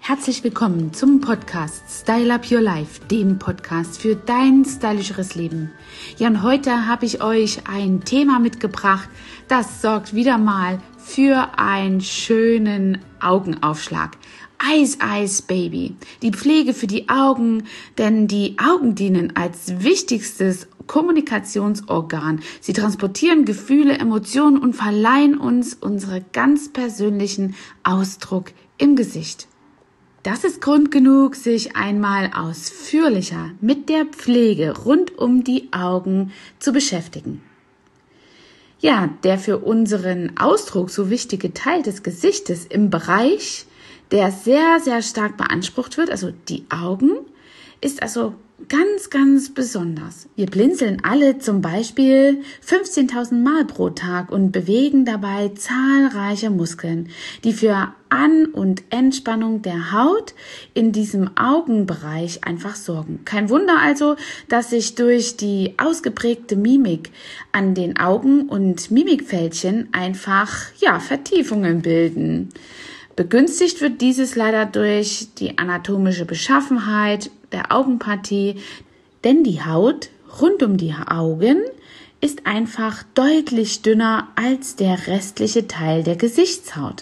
Herzlich willkommen zum Podcast Style Up Your Life, dem Podcast für dein stylischeres Leben. Ja, und heute habe ich euch ein Thema mitgebracht, das sorgt wieder mal für einen schönen Augenaufschlag. Eyes, Eyes, Baby. Die Pflege für die Augen, denn die Augen dienen als wichtigstes Kommunikationsorgan. Sie transportieren Gefühle, Emotionen und verleihen uns unseren ganz persönlichen Ausdruck im Gesicht. Das ist Grund genug, sich einmal ausführlicher mit der Pflege rund um die Augen zu beschäftigen. Ja, der für unseren Ausdruck so wichtige Teil des Gesichtes im Bereich, der sehr, sehr stark beansprucht wird, also die Augen, ist also ganz, ganz besonders. Wir blinzeln alle zum Beispiel 15.000 Mal pro Tag und bewegen dabei zahlreiche Muskeln, die für An- und Entspannung der Haut in diesem Augenbereich einfach sorgen. Kein Wunder also, dass sich durch die ausgeprägte Mimik an den Augen und Mimikfältchen einfach, Vertiefungen bilden. Begünstigt wird dieses leider durch die anatomische Beschaffenheit der Augenpartie, denn die Haut rund um die Augen ist einfach deutlich dünner als der restliche Teil der Gesichtshaut.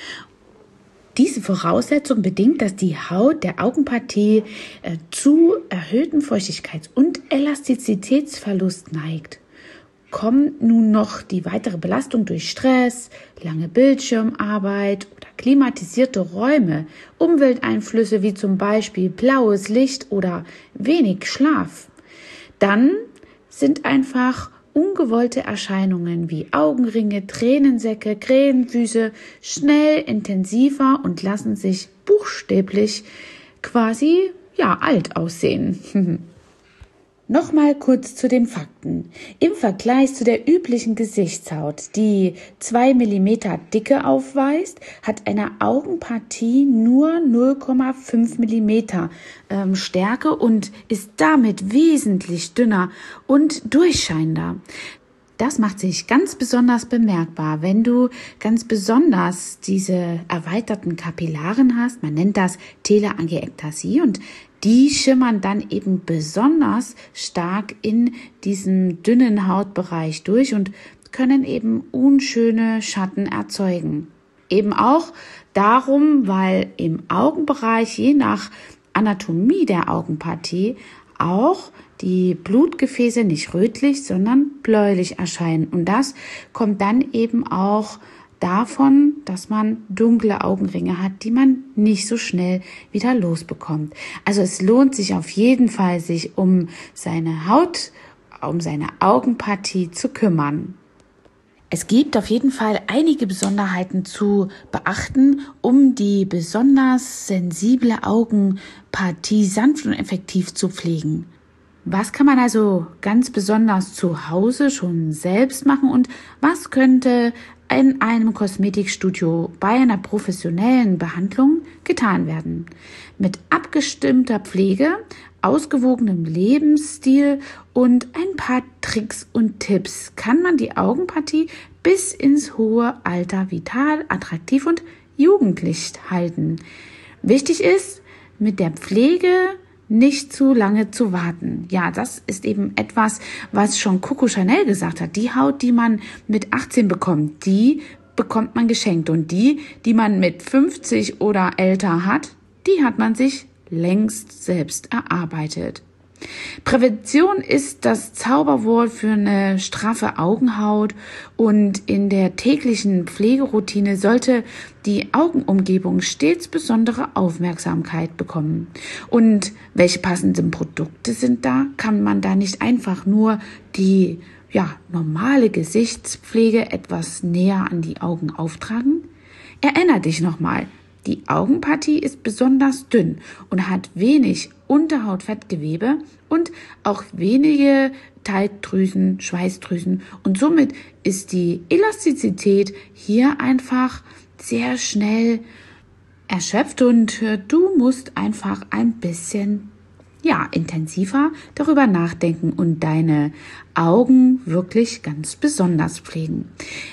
Diese Voraussetzung bedingt, dass die Haut der Augenpartie zu erhöhtem Feuchtigkeits- und Elastizitätsverlust neigt. Kommt nun noch die weitere Belastung durch Stress, lange Bildschirmarbeit oder klimatisierte Räume, Umwelteinflüsse wie zum Beispiel blaues Licht oder wenig Schlaf, dann sind einfach ungewollte Erscheinungen wie Augenringe, Tränensäcke, Krähenfüße schnell intensiver und lassen sich buchstäblich quasi alt aussehen. Nochmal kurz zu den Fakten. Im Vergleich zu der üblichen Gesichtshaut, die 2 mm Dicke aufweist, hat eine Augenpartie nur 0,5 mm Stärke und ist damit wesentlich dünner und durchscheinender. Das macht sich ganz besonders bemerkbar, wenn du ganz besonders diese erweiterten Kapillaren hast. Man nennt das Teleangiektasie und die schimmern dann eben besonders stark in diesem dünnen Hautbereich durch und können eben unschöne Schatten erzeugen. Eben auch darum, weil im Augenbereich je nach Anatomie der Augenpartie auch die Blutgefäße nicht rötlich, sondern bläulich erscheinen. Und das kommt dann eben auch davon, dass man dunkle Augenringe hat, die man nicht so schnell wieder losbekommt. Also es lohnt sich auf jeden Fall, sich um seine Haut, um seine Augenpartie zu kümmern. Es gibt auf jeden Fall einige Besonderheiten zu beachten, um die besonders sensible Augenpartie sanft und effektiv zu pflegen. Was kann man also ganz besonders zu Hause schon selbst machen und was könnte in einem Kosmetikstudio bei einer professionellen Behandlung getan werden? Mit abgestimmter Pflege, ausgewogenem Lebensstil und ein paar Tricks und Tipps kann man die Augenpartie bis ins hohe Alter vital, attraktiv und jugendlich halten. Wichtig ist, mit der Pflege nicht zu lange zu warten. Ja, das ist eben etwas, was schon Coco Chanel gesagt hat. Die Haut, die man mit 18 bekommt, die bekommt man geschenkt. Und die man mit 50 oder älter hat, die hat man sich längst selbst erarbeitet. Prävention ist das Zauberwort für eine straffe Augenhaut und in der täglichen Pflegeroutine sollte die Augenumgebung stets besondere Aufmerksamkeit bekommen. Und welche passenden Produkte sind da? Kann man da nicht einfach nur die normale Gesichtspflege etwas näher an die Augen auftragen? Erinner dich nochmal. Die Augenpartie ist besonders dünn und hat wenig Unterhautfettgewebe und auch wenige Talgdrüsen, Schweißdrüsen und somit ist die Elastizität hier einfach sehr schnell erschöpft und du musst einfach ein bisschen intensiver darüber nachdenken und deine Augen wirklich ganz besonders pflegen.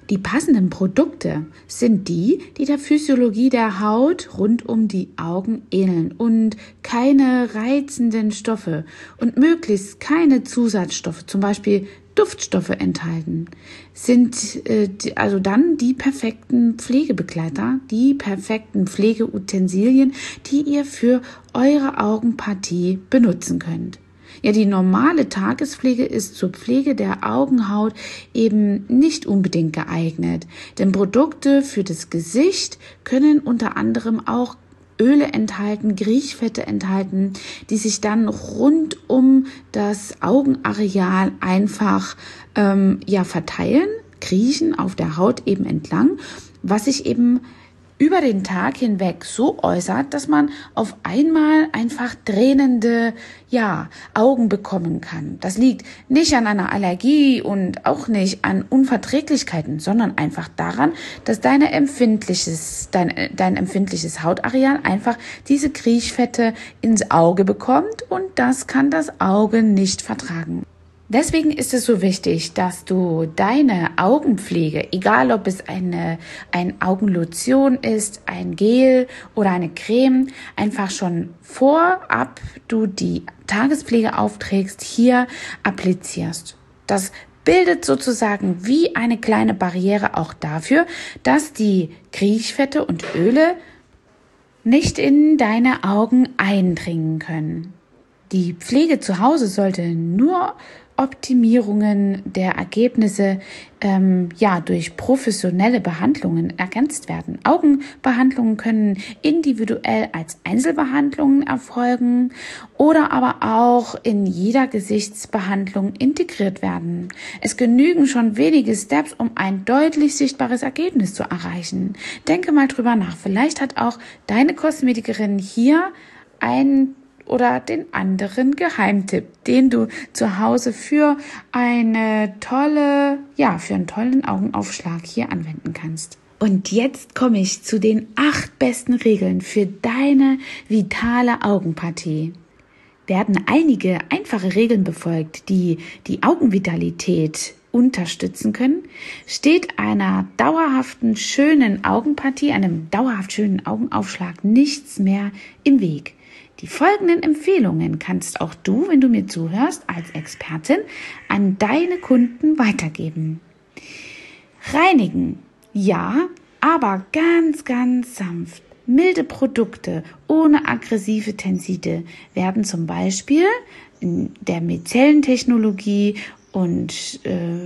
Die passenden Produkte sind die der Physiologie der Haut rund um die Augen ähneln und keine reizenden Stoffe und möglichst keine Zusatzstoffe, zum Beispiel Duftstoffe enthalten, sind also dann die perfekten Pflegebegleiter, die perfekten Pflegeutensilien, die ihr für eure Augenpartie benutzen könnt. Ja, die normale Tagespflege ist zur Pflege der Augenhaut eben nicht unbedingt geeignet, denn Produkte für das Gesicht können unter anderem auch Öle enthalten, Kriechfette enthalten, die sich dann rund um das Augenareal einfach verteilen, kriechen auf der Haut eben entlang, was sich eben über den Tag hinweg so äußert, dass man auf einmal einfach tränende Augen bekommen kann. Das liegt nicht an einer Allergie und auch nicht an Unverträglichkeiten, sondern einfach daran, dass dein empfindliches Hautareal einfach diese Kriechfette ins Auge bekommt und das kann das Auge nicht vertragen. Deswegen ist es so wichtig, dass du deine Augenpflege, egal ob es eine Augenlotion ist, ein Gel oder eine Creme, einfach schon vorab du die Tagespflege aufträgst, hier applizierst. Das bildet sozusagen wie eine kleine Barriere auch dafür, dass die Kriechfette und Öle nicht in deine Augen eindringen können. Die Pflege zu Hause sollte nur Optimierungen der Ergebnisse durch professionelle Behandlungen ergänzt werden. Augenbehandlungen können individuell als Einzelbehandlungen erfolgen oder aber auch in jeder Gesichtsbehandlung integriert werden. Es genügen schon wenige Steps, um ein deutlich sichtbares Ergebnis zu erreichen. Denke mal drüber nach. Vielleicht hat auch deine Kosmetikerin hier oder den anderen Geheimtipp, den du zu Hause für einen tollen Augenaufschlag hier anwenden kannst. Und jetzt komme ich zu den 8 besten Regeln für deine vitale Augenpartie. Werden einige einfache Regeln befolgt, die die Augenvitalität unterstützen können, steht einer dauerhaften schönen Augenpartie, einem dauerhaft schönen Augenaufschlag nichts mehr im Weg. Die folgenden Empfehlungen kannst auch du, wenn du mir zuhörst, als Expertin an deine Kunden weitergeben. Reinigen, ja, aber ganz, ganz sanft. Milde Produkte ohne aggressive Tenside werden zum Beispiel in der Micellentechnologie und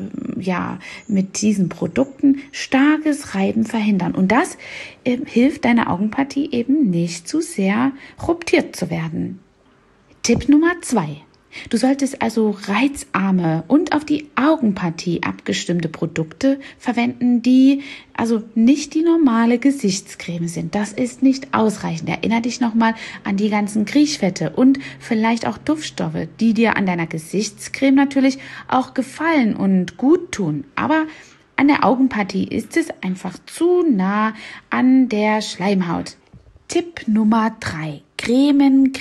mit diesen Produkten starkes Reiben verhindern. Und das hilft deiner Augenpartie eben nicht zu sehr ruptiert zu werden. Tipp Nummer 2. Du solltest also reizarme und auf die Augenpartie abgestimmte Produkte verwenden, die also nicht die normale Gesichtscreme sind. Das ist nicht ausreichend. Erinnere dich nochmal an die ganzen Kriechfette und vielleicht auch Duftstoffe, die dir an deiner Gesichtscreme natürlich auch gefallen und gut tun. Aber an der Augenpartie ist es einfach zu nah an der Schleimhaut. Tipp Nummer 3. Cremen.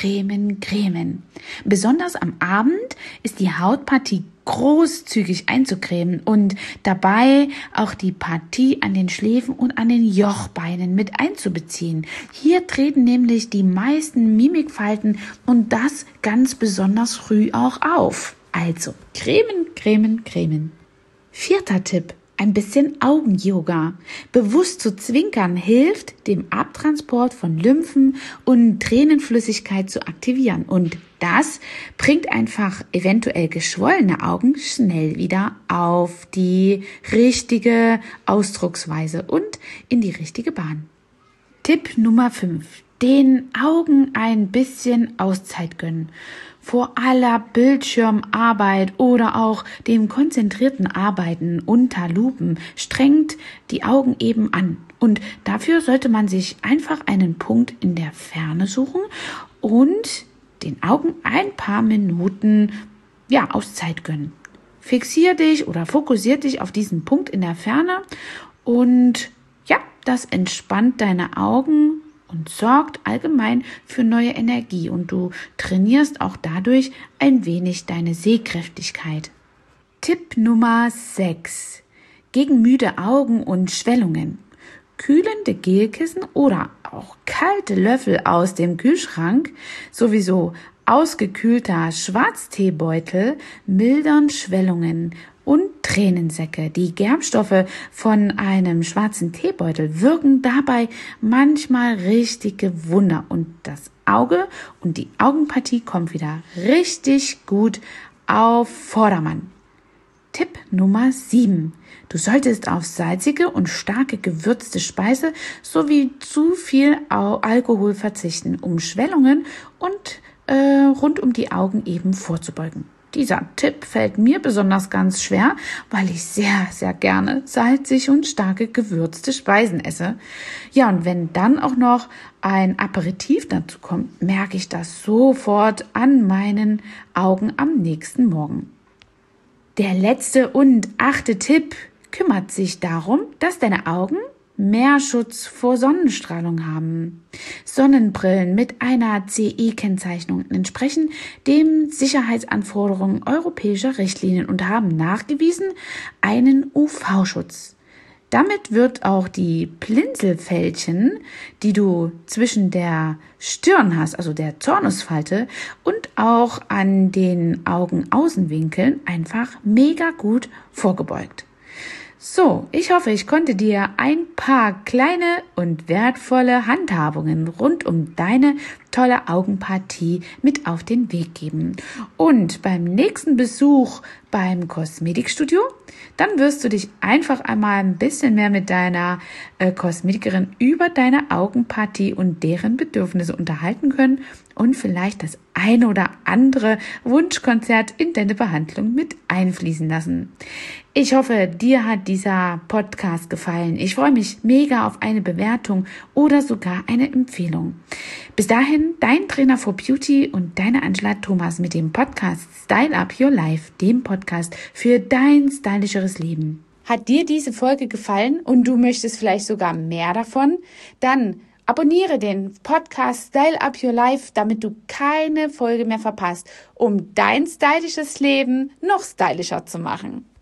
Besonders am Abend ist die Hautpartie großzügig einzucremen und dabei auch die Partie an den Schläfen und an den Jochbeinen mit einzubeziehen. Hier treten nämlich die meisten Mimikfalten und das ganz besonders früh auch auf. Also cremen. 4. Tipp. Ein bisschen Augen-Yoga. Bewusst zu zwinkern hilft, dem Abtransport von Lymphen und Tränenflüssigkeit zu aktivieren. Und das bringt einfach eventuell geschwollene Augen schnell wieder auf die richtige Ausdrucksweise und in die richtige Bahn. Tipp Nummer 5. Den Augen ein bisschen Auszeit gönnen. Vor aller Bildschirmarbeit oder auch dem konzentrierten Arbeiten unter Lupen strengt die Augen eben an. Und dafür sollte man sich einfach einen Punkt in der Ferne suchen und den Augen ein paar Minuten Auszeit gönnen. Fixier dich oder fokussier dich auf diesen Punkt in der Ferne und das entspannt deine Augen und sorgt allgemein für neue Energie und du trainierst auch dadurch ein wenig deine Sehkräftigkeit. Tipp Nummer 6. gegen müde Augen und Schwellungen. Kühlende Gelkissen oder auch kalte Löffel aus dem Kühlschrank, sowieso ausgekühlter Schwarzteebeutel mildern Schwellungen und Tränensäcke. Die Gerbstoffe von einem schwarzen Teebeutel wirken dabei manchmal richtige Wunder und das Auge und die Augenpartie kommt wieder richtig gut auf Vordermann. Tipp Nummer 7. Du solltest auf salzige und starke gewürzte Speise sowie zu viel Alkohol verzichten, um Schwellungen und rund um die Augen eben vorzubeugen. Dieser Tipp fällt mir besonders ganz schwer, weil ich sehr, sehr gerne salzig und starke gewürzte Speisen esse. Ja, und wenn dann auch noch ein Aperitif dazu kommt, merke ich das sofort an meinen Augen am nächsten Morgen. Der letzte und 8. Tipp kümmert sich darum, dass deine Augen mehr Schutz vor Sonnenstrahlung haben. Sonnenbrillen mit einer CE-Kennzeichnung entsprechen den Sicherheitsanforderungen europäischer Richtlinien und haben nachgewiesen einen UV-Schutz. Damit wird auch die Blinzelfältchen, die du zwischen der Stirn hast, also der Zornesfalte und auch an den Augenaußenwinkeln einfach mega gut vorgebeugt. So, ich hoffe, ich konnte dir ein paar kleine und wertvolle Handhabungen rund um deine tolle Augenpartie mit auf den Weg geben. Und beim nächsten Besuch beim Kosmetikstudio, dann wirst du dich einfach einmal ein bisschen mehr mit deiner Kosmetikerin über deine Augenpartie und deren Bedürfnisse unterhalten können und vielleicht das eine oder andere Wunschkonzert in deine Behandlung mit einfließen lassen. Ich hoffe, dir hat dieser Podcast gefallen. Ich freue mich mega auf eine Bewertung oder sogar eine Empfehlung. Bis dahin, dein Trainer for Beauty und deine Angela Thomas mit dem Podcast Style Up Your Life, dem Podcast für dein stylischeres Leben. Hat dir diese Folge gefallen und du möchtest vielleicht sogar mehr davon? Dann abonniere den Podcast Style Up Your Life, damit du keine Folge mehr verpasst, um dein stylisches Leben noch stylischer zu machen.